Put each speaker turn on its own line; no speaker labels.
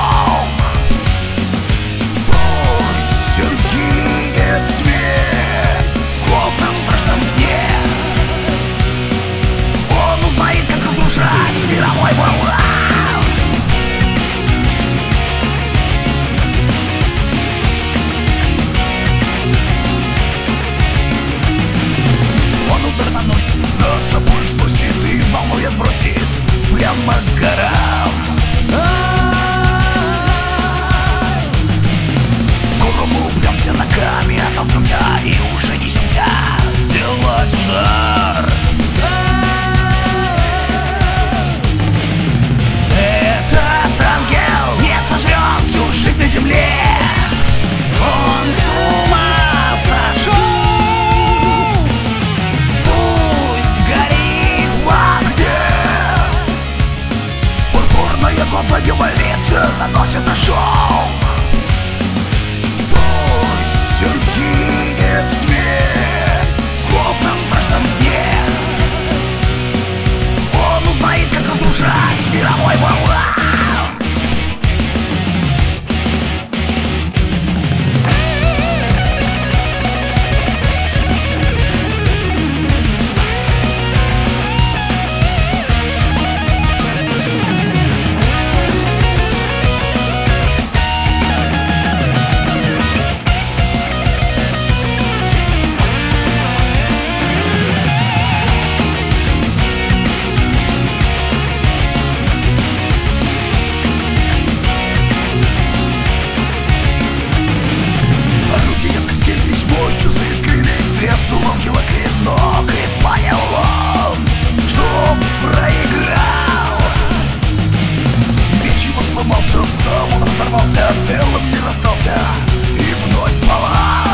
шум. Пусть он сгинет в тьме, словно в страшном сне. Он узнает, как разрушать мировой баланс. Он удар наносит, но собой спустит и волной отбросит прямо к горам. В гору мы упремся ногами, оттолкнемся и уже несемся сделать удар. Этот ангел не сожрет всю жизнь на земле. Он с ума сошел. Пусть горит в огне. Пурпурные глаза дьяволицы наносят ошибку. Пусть он сгинет в тьме, словно в страшном сне. Он узнает, как разрушать мировой баланс. Мощью заискрились, треснуло клинок, и понял он, что проиграл. Меч его сломался, сам он разорвался, целым не расстался и вновь пала.